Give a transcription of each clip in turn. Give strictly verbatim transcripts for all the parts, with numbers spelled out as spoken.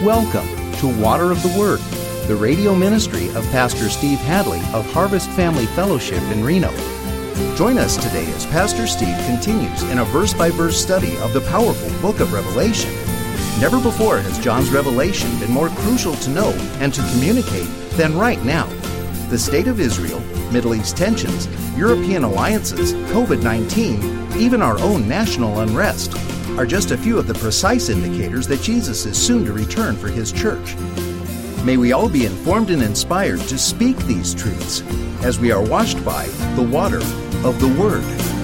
Welcome to Water of the Word, the radio ministry of Pastor Steve Hadley of Harvest Family Fellowship in Reno. Join us today as Pastor Steve continues in a verse-by-verse study of the powerful book of Revelation. Never before has John's revelation been more crucial to know and to communicate than right now. The state of Israel, Middle East tensions, European alliances, covid nineteen, even our own national unrest are just a few of the precise indicators that Jesus is soon to return for His church. May we all be informed and inspired to speak these truths as we are washed by the water of the Word.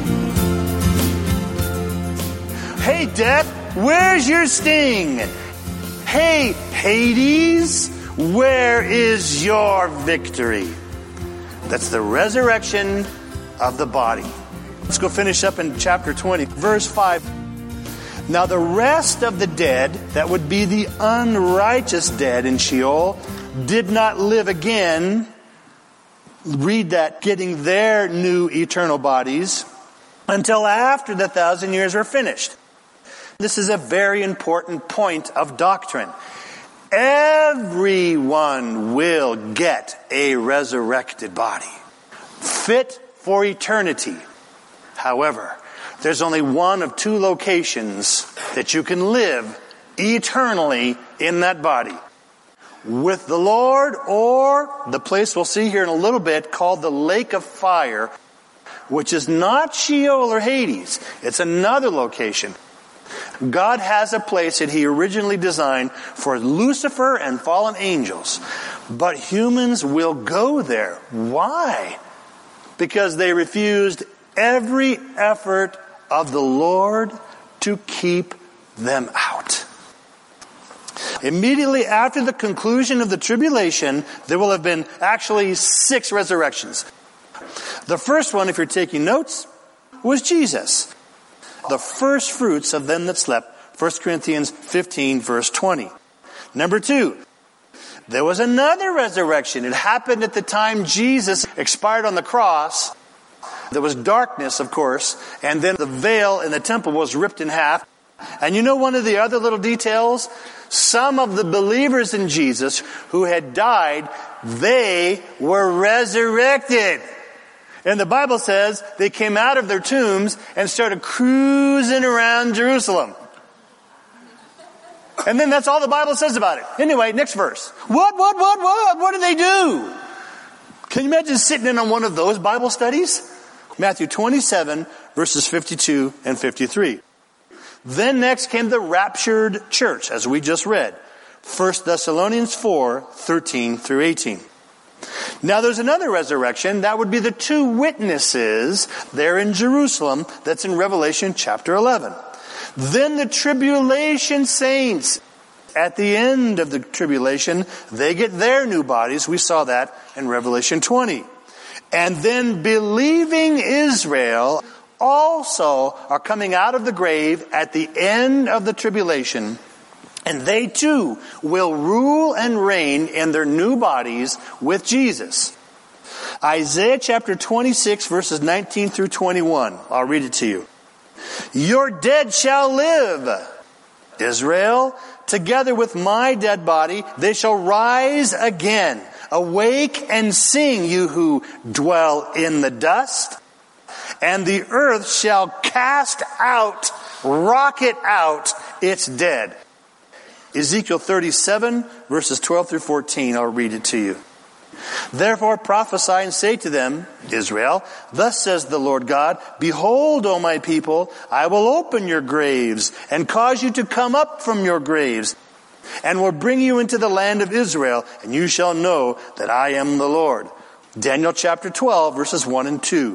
Hey, death, where's your sting? Hey, Hades, where is your victory? That's the resurrection of the body. Let's go finish up in chapter twenty, verse five. Now the rest of the dead, that would be the unrighteous dead in Sheol, did not live again. Read that, getting their new eternal bodies until after the thousand years were finished. This is a very important point of doctrine. Everyone will get a resurrected body, fit for eternity. However, there's only one of two locations that you can live eternally in that body. With the Lord, or the place we'll see here in a little bit called the lake of fire, which is not Sheol or Hades. It's another location. God has a place that He originally designed for Lucifer and fallen angels. But humans will go there. Why? Because they refused every effort of the Lord to keep them out. Immediately after the conclusion of the tribulation, there will have been actually six resurrections. The first one, if you're taking notes, was Jesus. The first fruits of them that slept. First Corinthians fifteen, verse twenty. Number two, there was another resurrection. It happened at the time Jesus expired on the cross. There was darkness, of course, and then the veil in the temple was ripped in half. And you know one of the other little details? Some of the believers in Jesus who had died, they were resurrected. And the Bible says they came out of their tombs and started cruising around Jerusalem. And then that's all the Bible says about it. Anyway, next verse. What, what, what, what? What did they do? Can you imagine sitting in on one of those Bible studies? Matthew twenty-seven, verses fifty-two and fifty-three. Then next came the raptured church, as we just read. First Thessalonians four, thirteen through eighteen. Now there's another resurrection. That would be the two witnesses there in Jerusalem. That's in Revelation chapter eleven. Then the tribulation saints. At the end of the tribulation, they get their new bodies. We saw that in Revelation twenty. And then believing Israel also are coming out of the grave at the end of the tribulation. And they too will rule and reign in their new bodies with Jesus. Isaiah chapter twenty-six, verses nineteen through twenty-one. I'll read it to you. Your dead shall live, Israel. Together with my dead body, they shall rise again. Awake and sing, you who dwell in the dust. And the earth shall cast out, rocket out its dead. Ezekiel thirty-seven, verses twelve through fourteen. I'll read it to you. Therefore prophesy and say to them, Israel, thus says the Lord God, behold, O my people, I will open your graves and cause you to come up from your graves, and will bring you into the land of Israel, and you shall know that I am the Lord. Daniel chapter twelve, verses one and two.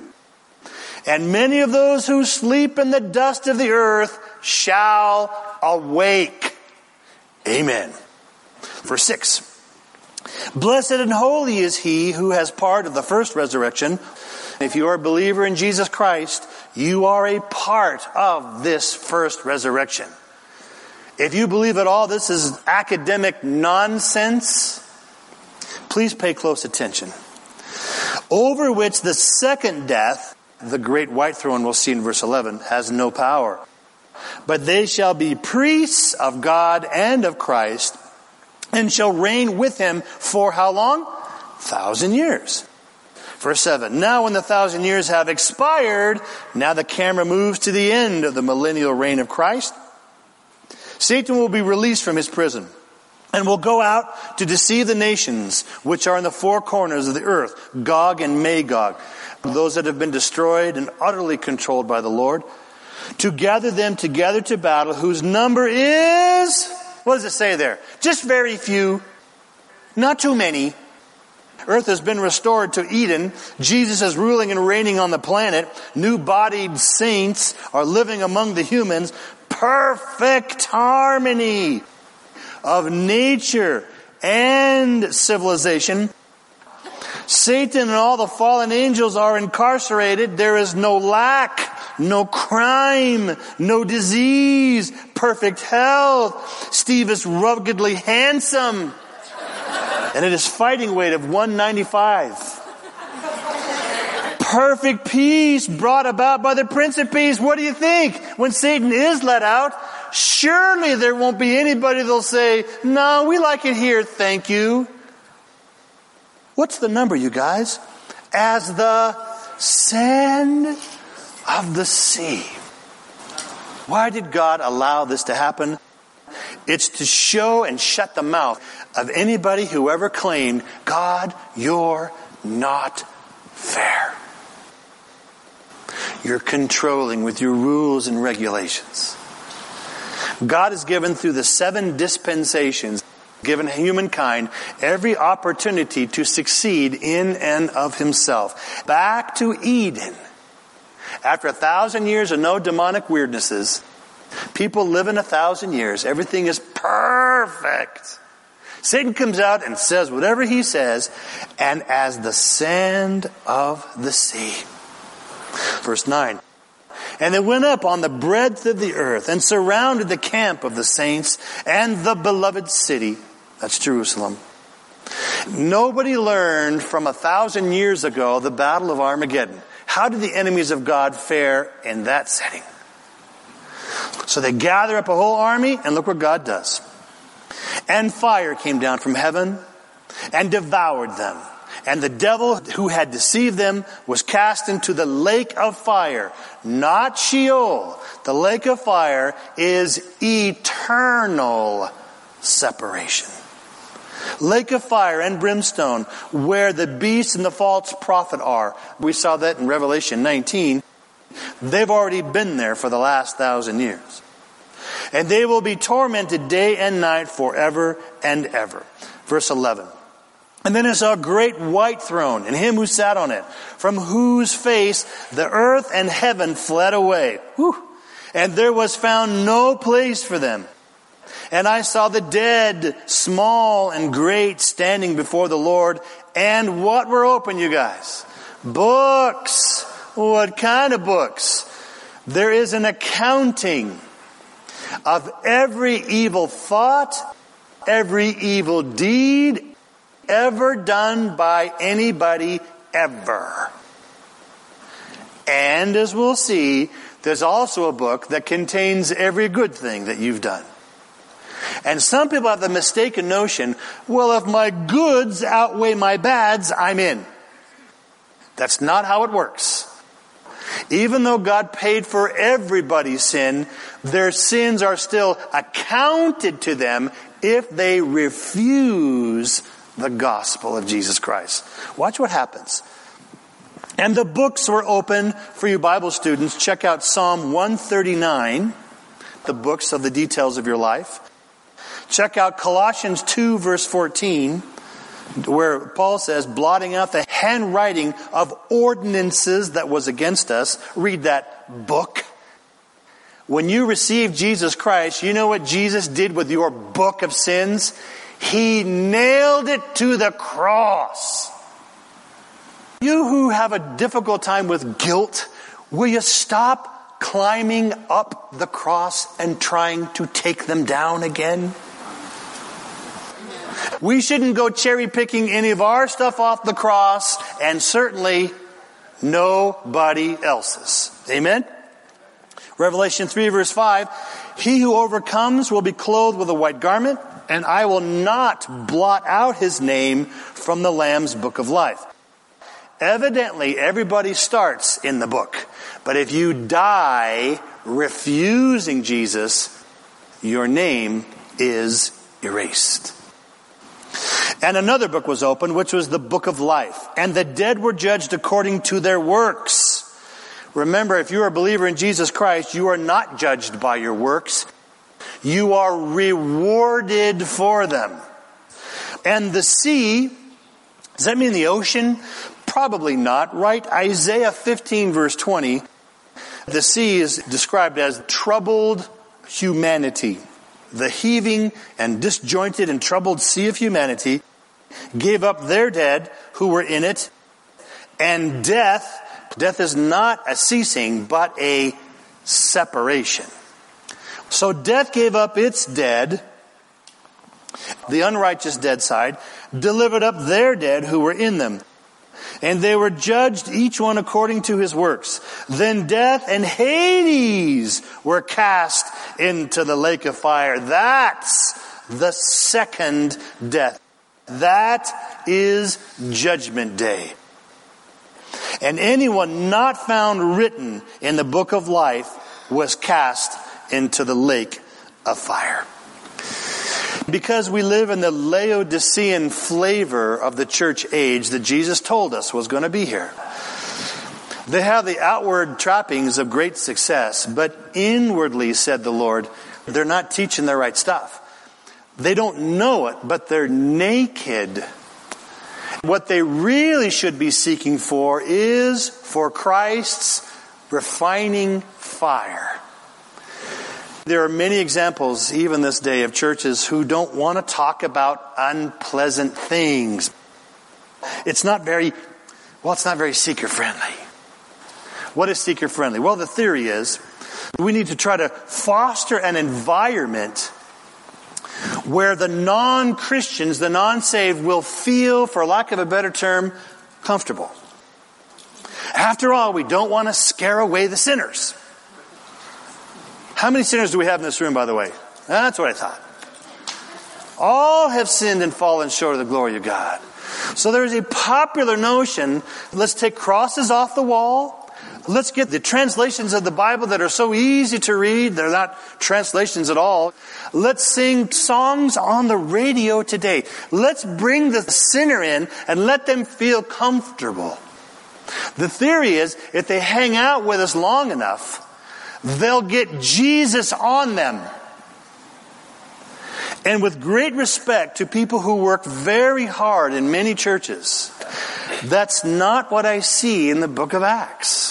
And many of those who sleep in the dust of the earth shall awake. Amen. Verse six. Blessed and holy is he who has part of the first resurrection. If you are a believer in Jesus Christ, you are a part of this first resurrection. If you believe at all this is academic nonsense, please pay close attention. Over which the second death, the great white throne we'll see in verse eleven, has no power. But they shall be priests of God and of Christ, and shall reign with him for how long? Thousand years. Verse seven, now when the thousand years have expired, now the camera moves to the end of the millennial reign of Christ. Satan will be released from his prison and will go out to deceive the nations which are in the four corners of the earth, Gog and Magog, those that have been destroyed and utterly controlled by the Lord, to gather them together to battle, whose number is, what does it say there? Just very few, not too many. Earth has been restored to Eden. Jesus is ruling and reigning on the planet. New-bodied saints are living among the humans. Perfect harmony of nature and civilization. Satan and all the fallen angels are incarcerated. There is no lack, no crime, no disease, perfect health. Steve is ruggedly handsome. And it is fighting weight of one ninety-five. Perfect peace brought about by the Prince of Peace. What do you think? When Satan is let out, surely there won't be anybody that'll say, no, we like it here, thank you. What's the number, you guys? As the sand of the sea. Why did God allow this to happen? It's to show and shut the mouth of anybody who ever claimed, God, you're not fair. You're controlling with your rules and regulations. God has given through the seven dispensations, given humankind every opportunity to succeed in and of himself. Back to Eden. After a thousand years of no demonic weirdnesses, people live in a thousand years. Everything is perfect. Satan comes out and says whatever he says, and as the sand of the sea. Verse nine. And they went up on the breadth of the earth and surrounded the camp of the saints and the beloved city. That's Jerusalem. Nobody learned from a thousand years ago the battle of Armageddon. How did the enemies of God fare in that setting? So they gather up a whole army, and look what God does. And fire came down from heaven and devoured them. And the devil who had deceived them was cast into the lake of fire. Not Sheol. The lake of fire is eternal separation. Lake of fire and brimstone, where the beast and the false prophet are. We saw that in Revelation nineteen. They've already been there for the last thousand years. And they will be tormented day and night forever and ever. Verse eleven. And then I saw a great white throne, and him who sat on it, from whose face the earth and heaven fled away. Whew. And there was found no place for them. And I saw the dead, small and great, standing before the Lord. And what were open, you guys? Books. What kind of books? There is an accounting of every evil thought, every evil deed, ever done by anybody ever. And as we'll see, there's also a book that contains every good thing that you've done. And some people have the mistaken notion, well, if my goods outweigh my bads, I'm in. That's not how it works. Even though God paid for everybody's sin, their sins are still accounted to them if they refuse the gospel of Jesus Christ. Watch what happens. And the books were open for you Bible students. Check out Psalm one thirty-nine, the books of the details of your life. Check out Colossians two, verse fourteen, where Paul says, blotting out the handwriting of ordinances that was against us. Read that book. When you received Jesus Christ, you know what Jesus did with your book of sins? He nailed it to the cross. You who have a difficult time with guilt, will you stop climbing up the cross and trying to take them down again? We shouldn't go cherry picking any of our stuff off the cross, and certainly nobody else's. Amen? Revelation three verse five, he who overcomes will be clothed with a white garment, and I will not blot out his name from the Lamb's book of life. Evidently, everybody starts in the book. But if you die refusing Jesus, your name is erased. And another book was opened, which was the book of life. And the dead were judged according to their works. Remember, if you are a believer in Jesus Christ, you are not judged by your works. You are rewarded for them. And the sea, does that mean the ocean? Probably not, right? Isaiah fifteen verse twenty, the sea is described as troubled humanity. The heaving and disjointed and troubled sea of humanity gave up their dead who were in it, and death, death is not a ceasing, but a separation. So death gave up its dead, the unrighteous dead side, delivered up their dead who were in them. And they were judged, each one according to his works. Then death and Hades were cast into the lake of fire. That's the second death. That is Judgment Day. And anyone not found written in the book of life was cast into the lake of fire. Because we live in the Laodicean flavor of the church age that Jesus told us was going to be here. They have the outward trappings of great success, but inwardly, said the Lord, they're not teaching the right stuff. They don't know it, but they're naked. What they really should be seeking for is for Christ's refining fire. There are many examples, even this day, of churches who don't want to talk about unpleasant things. It's not very, well, it's not very seeker-friendly. What is seeker-friendly? Well, the theory is we need to try to foster an environment where the non-Christians, the non-saved, will feel, for lack of a better term, comfortable. After all, we don't want to scare away the sinners. How many sinners do we have in this room, by the way? That's what I thought. All have sinned and fallen short of the glory of God. So there is a popular notion, let's take crosses off the wall. Let's get the translations of the Bible that are so easy to read. They're not translations at all. Let's sing songs on the radio today. Let's bring the sinner in and let them feel comfortable. The theory is, if they hang out with us long enough, they'll get Jesus on them. And with great respect to people who work very hard in many churches, that's not what I see in the book of Acts.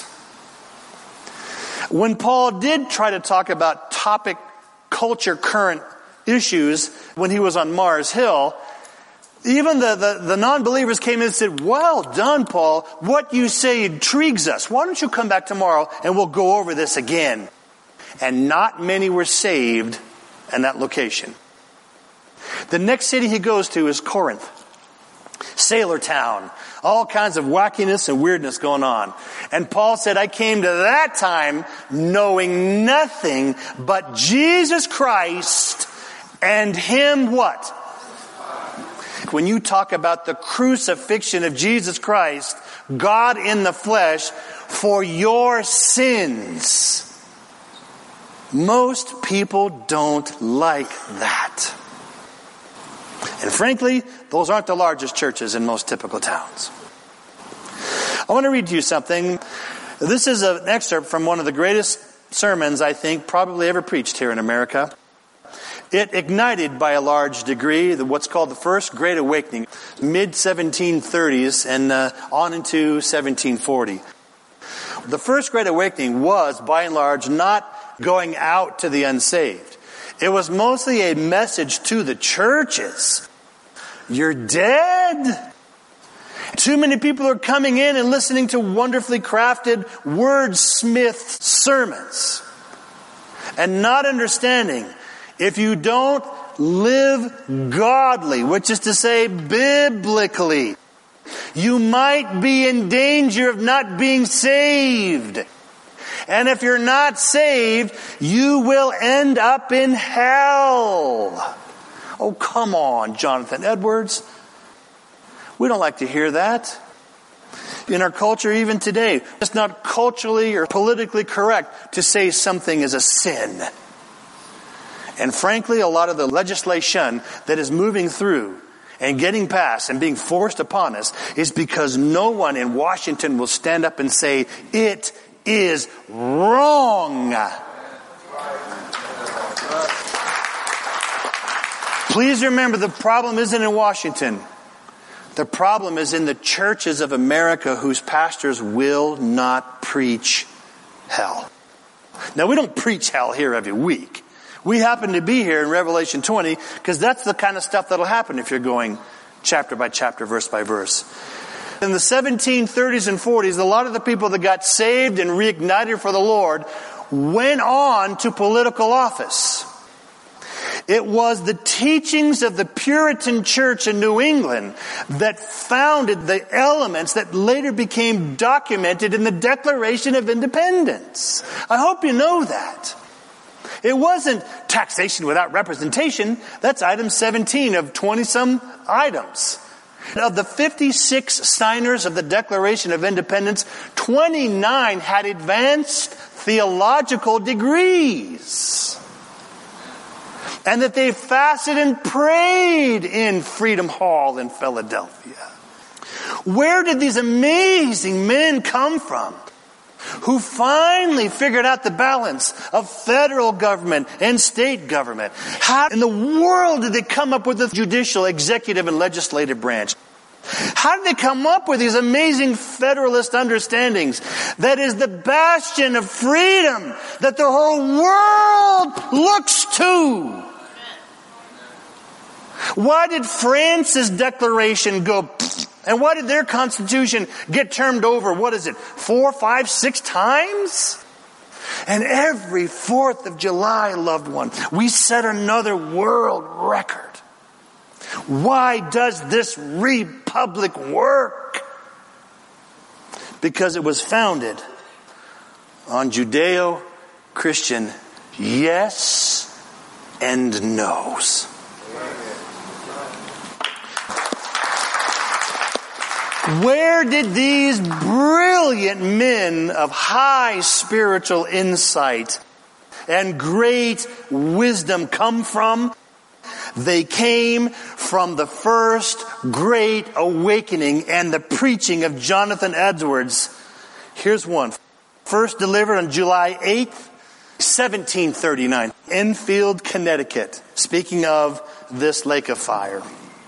When Paul did try to talk about topic, culture, current issues when he was on Mars Hill, even the, the, the non-believers came in and said, well done, Paul. What you say intrigues us. Why don't you come back tomorrow and we'll go over this again? And not many were saved in that location. The next city he goes to is Corinth. Sailor town. All kinds of wackiness and weirdness going on. And Paul said, I came to that time knowing nothing but Jesus Christ and Him what? When you talk about the crucifixion of Jesus Christ, God in the flesh, for your sins, most people don't like that. And frankly, those aren't the largest churches in most typical towns. I want to read to you something. This is an excerpt from one of the greatest sermons, I think, probably ever preached here in America. It ignited by a large degree the, what's called the First Great Awakening, mid seventeen thirties and uh, on into seventeen forty. The First Great Awakening was, by and large, not going out to the unsaved. It was mostly a message to the churches. You're dead. Too many people are coming in and listening to wonderfully crafted wordsmith sermons and not understanding, if you don't live godly, which is to say biblically, you might be in danger of not being saved. And if you're not saved, you will end up in hell. Oh, come on, Jonathan Edwards. We don't like to hear that. In our culture, even today, it's not culturally or politically correct to say something is a sin. And frankly, a lot of the legislation that is moving through and getting passed and being forced upon us is because no one in Washington will stand up and say, it is wrong. Please remember, the problem isn't in Washington. The problem is in the churches of America whose pastors will not preach hell. Now, we don't preach hell here every week. We happen to be here in Revelation twenty because that's the kind of stuff that'll happen if you're going chapter by chapter, verse by verse. In the seventeen thirties and forties, a lot of the people that got saved and reignited for the Lord went on to political office. It was the teachings of the Puritan church in New England that founded the elements that later became documented in the Declaration of Independence. I hope you know that. It wasn't taxation without representation. That's item seventeen of twenty-some items. Of the fifty-six signers of the Declaration of Independence, twenty-nine had advanced theological degrees. And that they fasted and prayed in Freedom Hall in Philadelphia. Where did these amazing men come from? Who finally figured out the balance of federal government and state government. How in the world did they come up with the judicial, executive, and legislative branch? How did they come up with these amazing federalist understandings that is the bastion of freedom that the whole world looks to? Why did France's declaration go, and why did their constitution get termed over, what is it, four, five, six times? And every fourth of July, loved one, we set another world record. Why does this republic work? Because it was founded on Judeo-Christian yes and no's. Where did these brilliant men of high spiritual insight and great wisdom come from? They came from the first great awakening and the preaching of Jonathan Edwards. Here's one. First delivered on July eighth, seventeen thirty-nine, Enfield, Connecticut. Speaking of this lake of fire.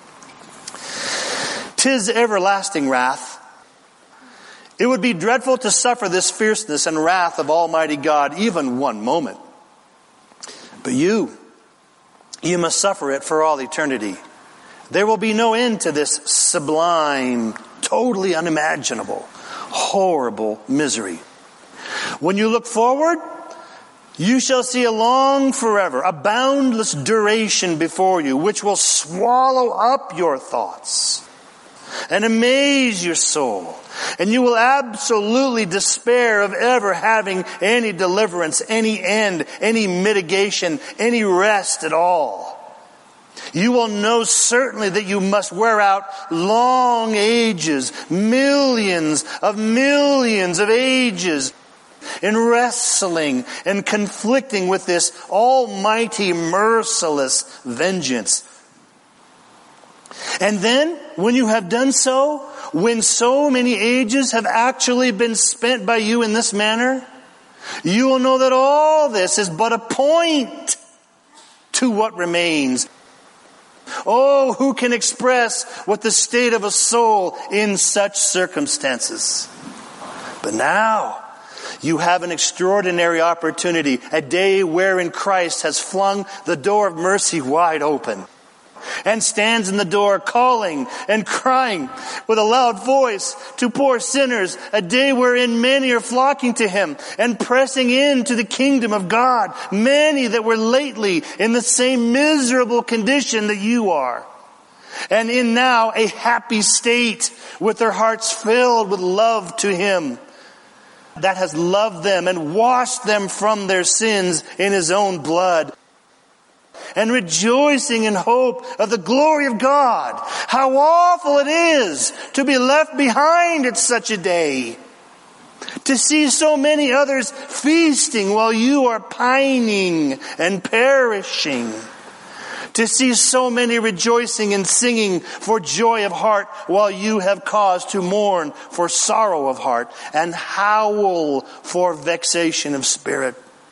'Tis everlasting wrath. It would be dreadful to suffer this fierceness and wrath of Almighty God even one moment. But you, you must suffer it for all eternity. There will be no end to this sublime, totally unimaginable, horrible misery. When you look forward, you shall see a long forever, a boundless duration before you, which will swallow up your thoughts and amaze your soul. And you will absolutely despair of ever having any deliverance, any end, any mitigation, any rest at all. You will know certainly that you must wear out long ages, millions of millions of ages, in wrestling and conflicting with this almighty, merciless vengeance. And then, when you have done so, when so many ages have actually been spent by you in this manner, you will know that all this is but a point to what remains. Oh, who can express what the state of a soul in such circumstances? But now, you have an extraordinary opportunity, a day wherein Christ has flung the door of mercy wide open and stands in the door calling and crying with a loud voice to poor sinners, a day wherein many are flocking to him and pressing into the kingdom of God, many that were lately in the same miserable condition that you are, and in now a happy state with their hearts filled with love to him that has loved them and washed them from their sins in his own blood. and rejoicing in hope of the glory of God. How awful it is to be left behind at such a day. To see so many others feasting while you are pining and perishing. To see so many rejoicing and singing for joy of heart while you have cause to mourn for sorrow of heart and howl for vexation of spirit.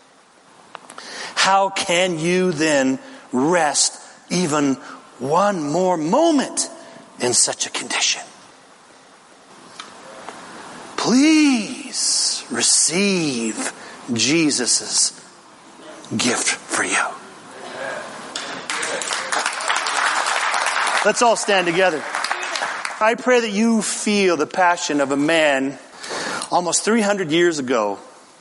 How can you then rest even one more moment in such a condition? Please receive Jesus' gift for you. Let's all stand together. I pray that you feel the passion of a man almost three hundred years ago.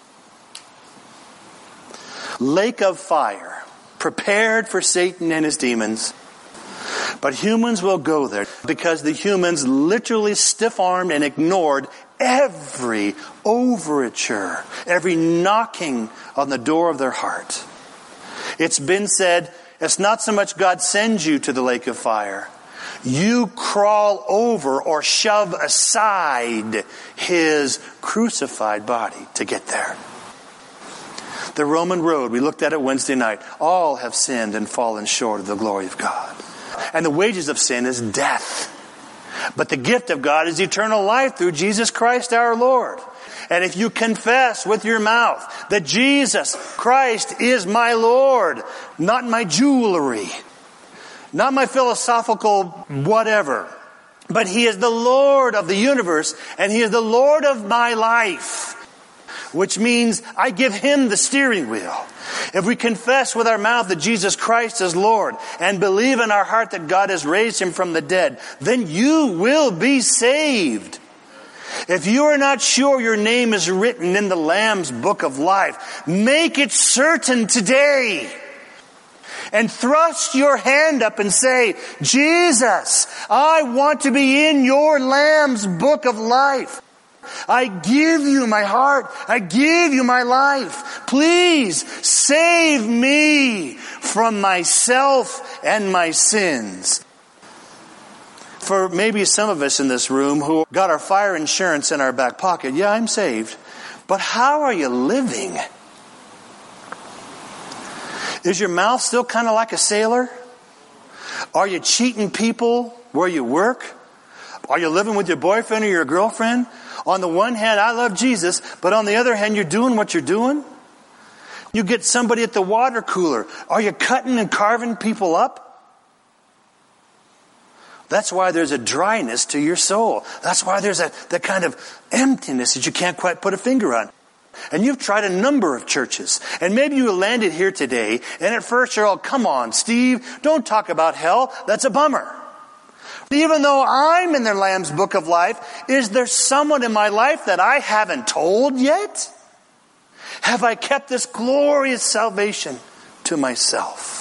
Lake of fire, prepared for Satan and his demons. But humans will go there because the humans literally stiff-armed and ignored every overture, every knocking on the door of their heart. It's been said, it's not so much God sends you to the lake of fire. You crawl over or shove aside His crucified body to get there. The Roman road, we looked at it Wednesday night. All have sinned and fallen short of the glory of God. And the wages of sin is death. But the gift of God is eternal life through Jesus Christ our Lord. And if you confess with your mouth that Jesus Christ is my Lord, not my jewelry, not my philosophical whatever, but He is the Lord of the universe and He is the Lord of my life, which means I give Him the steering wheel. If we confess with our mouth that Jesus Christ is Lord and believe in our heart that God has raised Him from the dead, then you will be saved. If you are not sure your name is written in the Lamb's book of life, make it certain today. And thrust your hand up and say, Jesus, I want to be in your Lamb's book of life. I give you my heart. I give you my life. Please save me from myself and my sins. For maybe some of us in this room who got our fire insurance in our back pocket, yeah, I'm saved. But how are you living? Is your mouth still kind of like a sailor? Are you cheating people where you work? Are you living with your boyfriend or your girlfriend? On the one hand, I love Jesus, but on the other hand, you're doing what you're doing? You get somebody at the water cooler. Are you cutting and carving people up? That's why there's a dryness to your soul. That's why there's a, that kind of emptiness that you can't quite put a finger on. And you've tried a number of churches. And maybe you landed here today, and at first you're all, come on, Steve, don't talk about hell. That's a bummer. Even though I'm in the Lamb's book of life, is there someone in my life that I haven't told yet? Have I kept this glorious salvation to myself?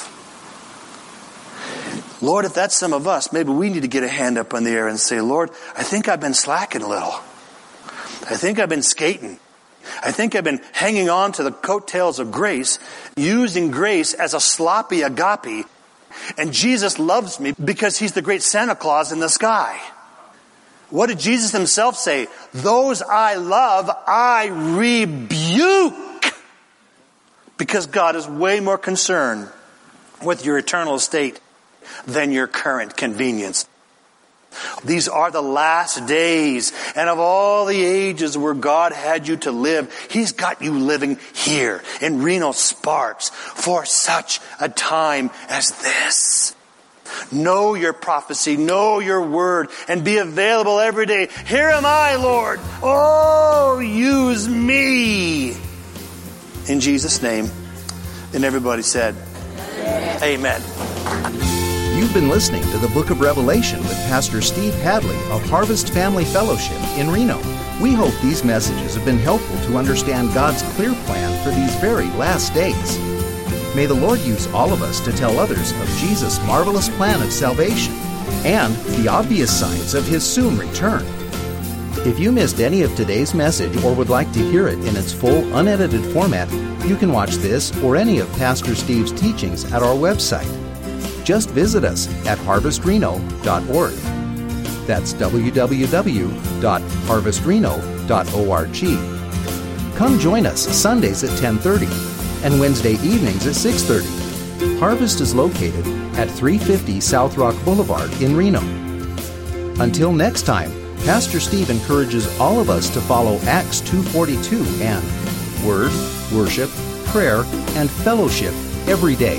Lord, if that's some of us, maybe we need to get a hand up in the air and say, Lord, I think I've been slacking a little. I think I've been skating. I think I've been hanging on to the coattails of grace, using grace as a sloppy agape. And Jesus loves me because He's the great Santa Claus in the sky. What did Jesus Himself say? Those I love, I rebuke. Because God is way more concerned with your eternal state than your current convenience. These are the last days, and of all the ages where God had you to live, He's got you living here in Reno Sparks for such a time as this. Know your prophecy, know your word, and be available every day. Here am I, Lord. Oh, use me. In Jesus' name. And everybody said, Amen. You've been listening to the Book of Revelation with Pastor Steve Hadley of Harvest Family Fellowship in Reno. We hope these messages have been helpful to understand God's clear plan for these very last days. May the Lord use all of us to tell others of Jesus' marvelous plan of salvation and the obvious signs of His soon return. If you missed any of today's message or would like to hear it in its full, unedited format, you can watch this or any of Pastor Steve's teachings at our website. Just visit us at harvest reno dot org. That's w w w dot harvest reno dot org. Come join us Sundays at ten thirty and Wednesday evenings at six thirty. Harvest is located at three fifty South Rock Boulevard in Reno. Until next time, Pastor Steve encourages all of us to follow Acts two forty-two and Word, Worship, Prayer, and Fellowship every day.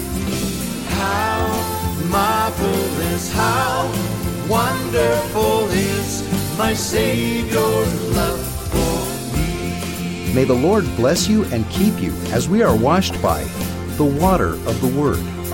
How marvelous, how wonderful is my Savior's love for me. May the Lord bless you and keep you as we are washed by the water of the Word.